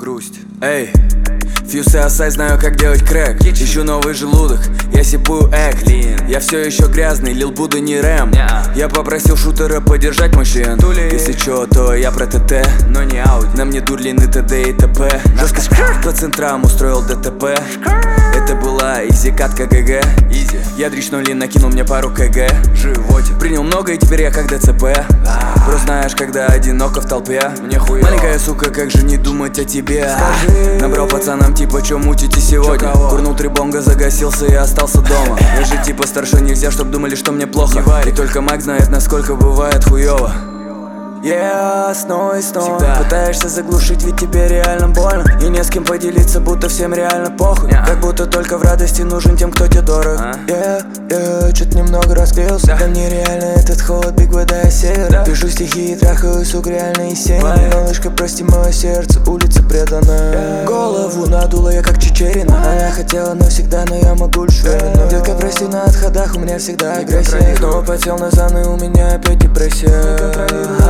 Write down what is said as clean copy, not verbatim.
грусть. Эй, фьюз и осай, знаю, как делать крэк. Ищу новый желудок, я сипую экт. Я все еще грязный, лил Будда не рэм. Я попросил шутера подержать мой член. Если чё, то я про ТТ, но не ауди. На мне дурлины ТД и ТП. Жестко по центрам устроил ДТП. Это была изи катка ГГ. Я дрищнули, накинул мне пару КГ. Животик принял много и теперь я как ДЦП. Просто знаешь, когда одиноко в толпе. Мне хуёво. Маленькая сука, как же не думать о тебе? Набрал пацанам типа, чё мутите сегодня? Курнул 3 бонга, загасился и остался дома. Я же типа старше, нельзя, чтоб думали, что мне плохо. И только Мак знает, насколько бывает хуёво. Снова и снова пытаешься заглушить, ведь тебе реально больно. И не с кем поделиться, будто всем реально похуй. Как будто только в радости нужен тем, кто тебе дорог. Чё-то немного расклеился. Да мне реально этот холод, биг вода и север. Пишу стихи и трахаю, сук, реально и семьи. Малышка, прости мое сердце, улица преданная. Голову надула я как Чечерина. Она хотела навсегда, но я могу лишь временно. Детка, прости, на отходах у меня всегда агрессия. Снова потел на заны, у меня опять депрессия.